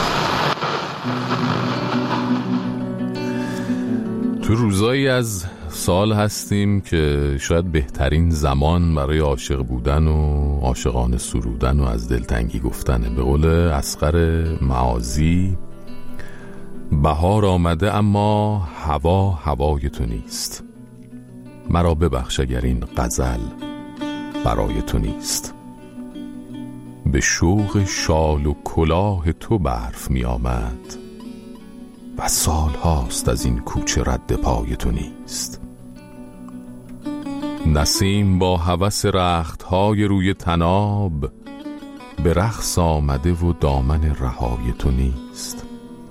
تو روزایی از سال هستیم که شاید بهترین زمان برای عاشق بودن و عاشقانه سرودن و از دلتنگی گفتنه. به قول اصغر معاذی بهار آمده اما هوا هوای تو نیست. مرا ببخش اگر این غزل برای تو نیست. به شوق شال و کلاه تو برف می آمد و سال هاست از این کوچه رد پای تو نیست. نسیم با هوس رخت های روی تناب به رقص آمده و دامن رهای تو نیست.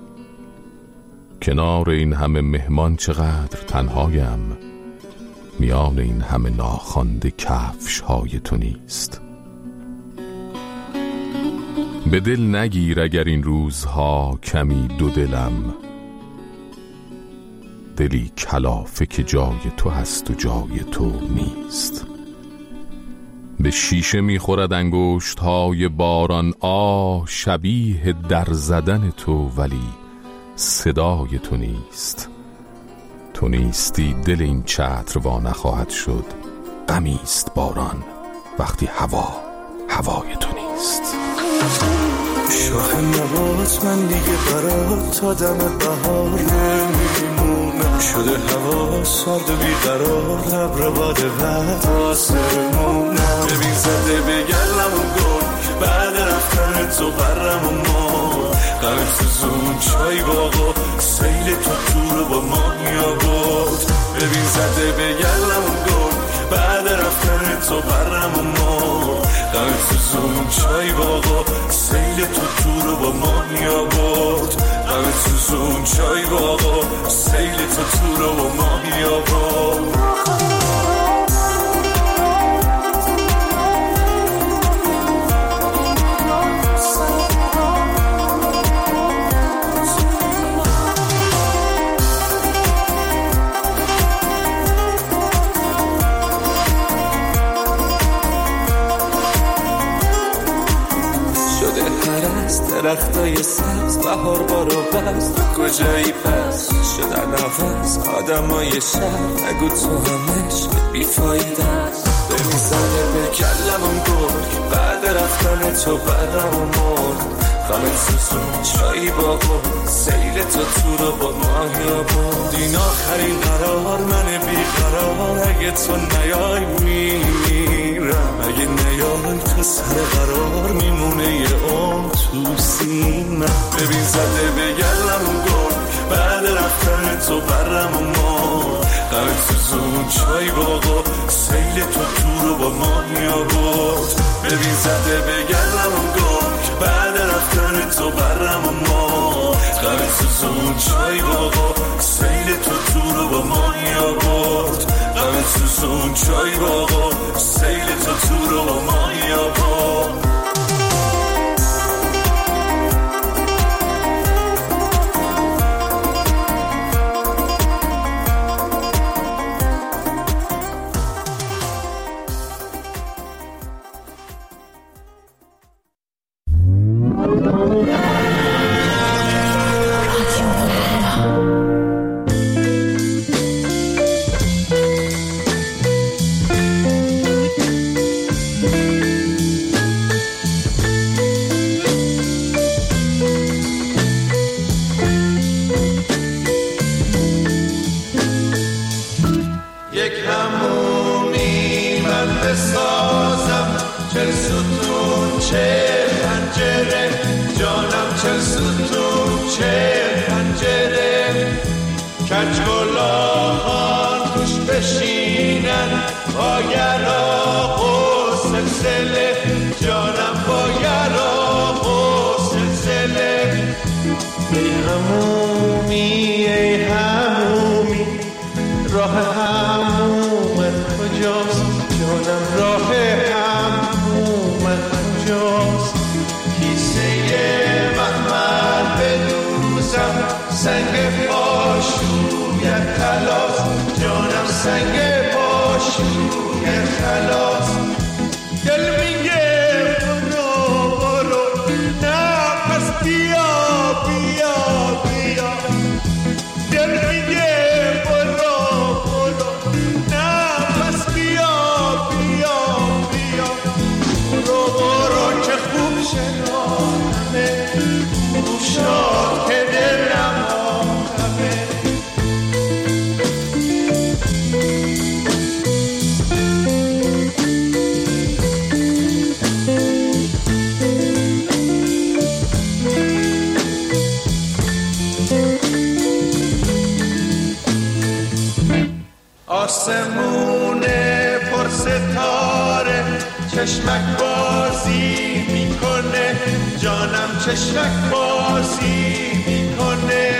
کنار این همه مهمان چقدر تنهایم، میان این همه ناخوانده کفش های تو نیست. به دل نگیر اگر این روزها کمی دو دلم، دلی کلافه که جای تو هست و جای تو نیست. به شیشه میخورد انگشت های باران آه، شبیه در زدن تو ولی صدای تو نیست. تو نیستی دل این چتر وا نخواهد شد، غمیست باران وقتی هوا هوای تو نیست. شاخ نبات من دیگه برات تا دم بهار نمیمونم، شده هوا سرد و بیقرار، ابر باد بعد آسمونم. ببین زده بگلم و گل بعد رفتن تو برم و مار، غم سوزون چای باقا سیل تو تو رو با ما میابود. ببین زده بگلم و گل بعد رفتن تو برم و مار، غم سوزون چای باقا سیل تو تو رو با ما میابود. غم سوزون چای باقا سیل تو تو رو با ما میابود. درختای سبز بهار بارو بست، کجایی پس شدن نفس آدمای شهر، نگو تو همش بیفایده است. ببین زده به کلمم گرگ بعد رفتن تو برم و مرد، غمت سوزون چایی باقا سیل تو تو رو با ماهی آباد. این آخرین قرار من بیقرار، اگه تو نیای میمیرم، اگه نیای تو سر قرار میمونه یه اون تو سینم. ببین زده بگلم و گرگ بعد رفتن تو برم و مار، غمت سوزون چای باقا سیل تو تو رو با ماهی آباد. ببین زده بگلم و گرگ بعد رفتن تو برم و مار، غمت سوزون چای باقا سیل تو تو رو با ماهی آباد. غمت سوسون چای بابا سیل تو تو رو مایا با چشمک بازی میکنه جانم چشمک بازی میکنه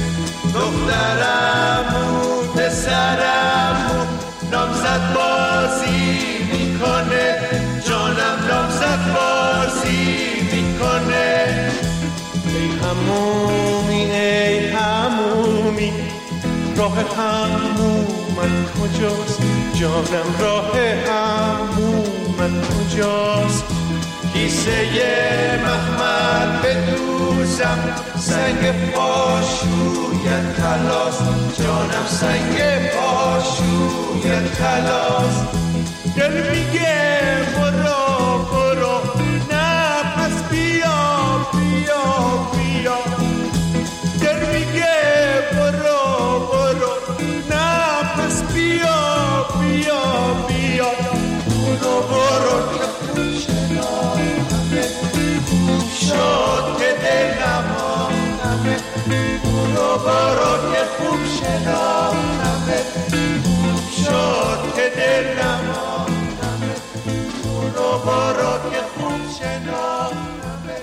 دخترمون پسرمون نامزد بازی میکنه جانم نامزد بازی میکنه ای همومی ای همومی راه همومت کجاست جانم راه همومت کجاست کیسه مخمل بدوزم سنگ پاشویت خلاص جانم سنگ پاشویت خلاص دل میگه برو برو نه پس بیا بیا بیا دل میگه برو برو نه پس بیا بیا بیا برو برو که خوب شناختمه خوب شد که دلم آمدمه برو برو که خوب شناختمه خوب شد که دلم آمدمه برو برو که خوب شناختمه.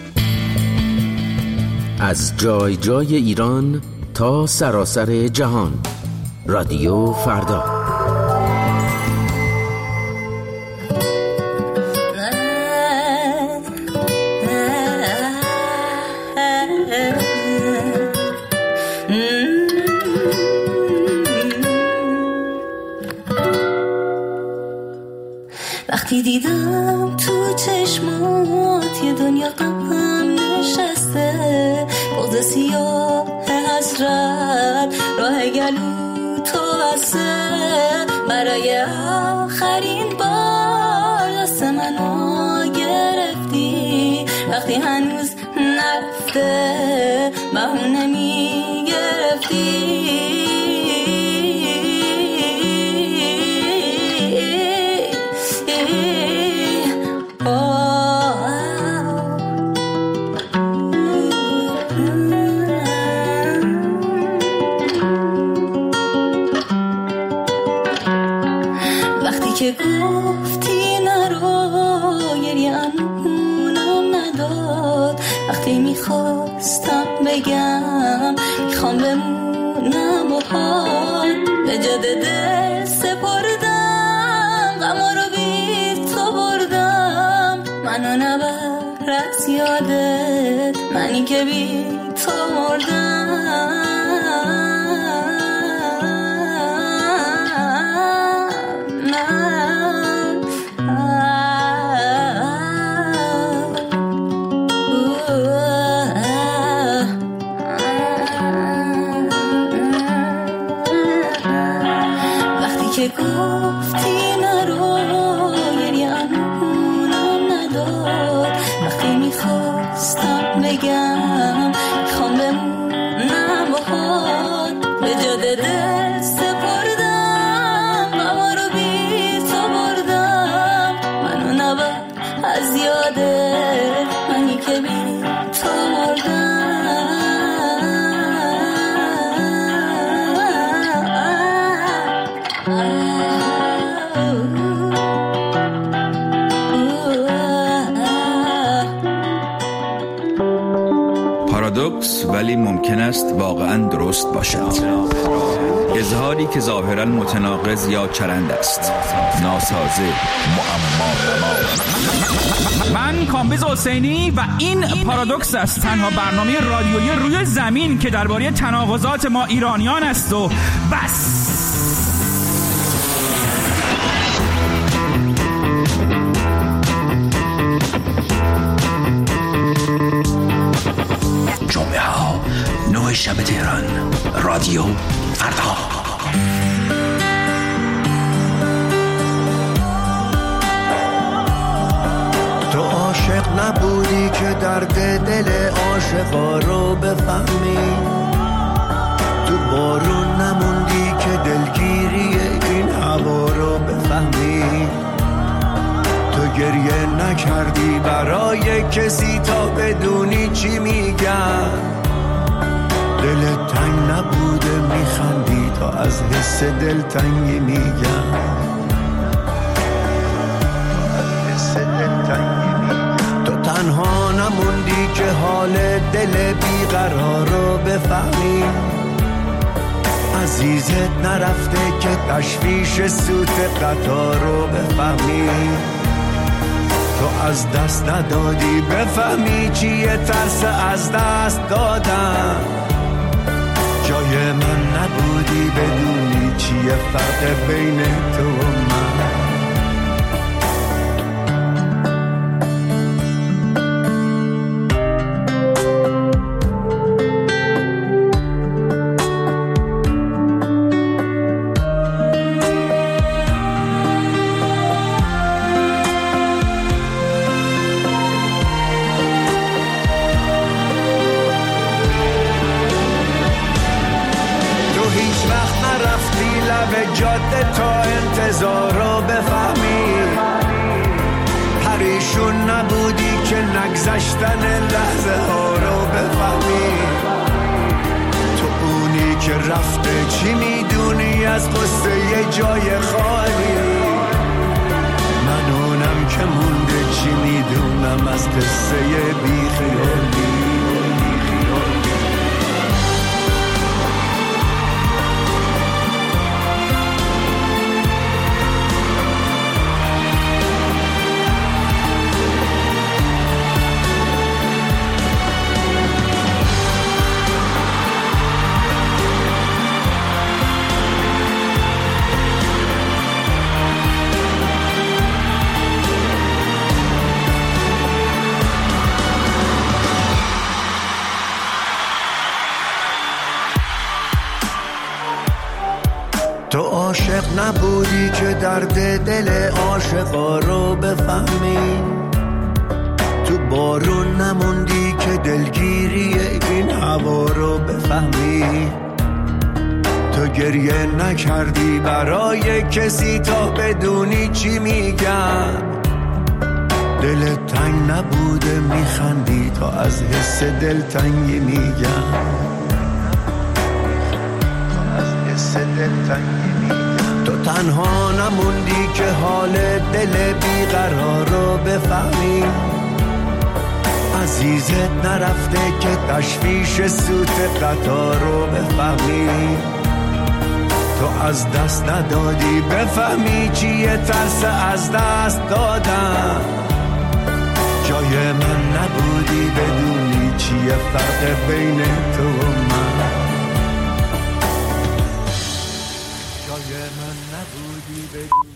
از جای جای ایران تا سراسر جهان رادیو فردا. وقتی دیدم تو چشمات یه دنیا غم نشسته بغض سیاه حسرت راه گلو تو بسته برای آخرین بار دست منو گرفتی وقتی هنوز نرفته بهونه میگرفتی که گفتی نرو گریه امونم نداد وقتی میخواستم بگم میخوام بمونم و حال به جد دل سپار ببر از یادت منی که بی تو مردم که گفتی نرو گریه‌مونم نداد وقتی میخواستم بگم میخوام بمونم باهات به جاده دل سپردم غما رو بی تو بردم منو نبر از یادت منی که بی تو مردم پارادوکس ولی ممکن است واقعا درست باشد. اظهاری که ظاهرا متناقض یا چرند است، ناسازه، معما. من کامبیز حسینی و این پارادوکس است، تنها برنامه رادیویی روی زمین که درباره تناقضات ما ایرانیان است و بس. جمعه ها نه شب تهران، رادیو فردا. تو عاشق نبودی که درد دل عاشقا رو بفهمی، تو بارون نموندی که دلگیری این هوا رو بفهمی، تو گریه نکردی برای کسی تا بدونی چی میگن، دل تنگ نبوده میخندی تا از حس دلتنگی میگن، حس دلتنگی میگن. تو تنها نموندی که حال دل بیقرار رو بفهمی، عزیزت نرفته که تشویش سوت قطار رو بفهمی، تو از دست ندادی بفهمی چیه ترس از دست دادن، جای من نبودی بدونی چیه فرق بین تو و من. جاده تا انتظار رو بفهمی، پریشون نبودی که نگذشتن لحظه ها رو بفهمی، تو اونی که رفته چی میدونی از قصه یه جای خالی، من اونم که مونده چی میدونم از قصه بی خیالی. تو عاشق نبودی که درد دل عاشقا رو بفهمی، تو بارون نموندی که دلگیری این هوا رو بفهمی، تو گریه نکردی برای کسی تا بدونی چی میگن، دل تنگ نبوده میخندی تا از حس دلتنگی میگن، حس دلتنگی میگن. تو تنها نموندی که حال دل بیقرار رو بفهمی، عزیزت نرفته که تشویش سوت قطار رو بفهمی، تو از دست ندادی بفهمی چیه ترس از دست دادن، جای من نبودی بدونی چیه فرق بین تو و من. جای من نبودی بدونی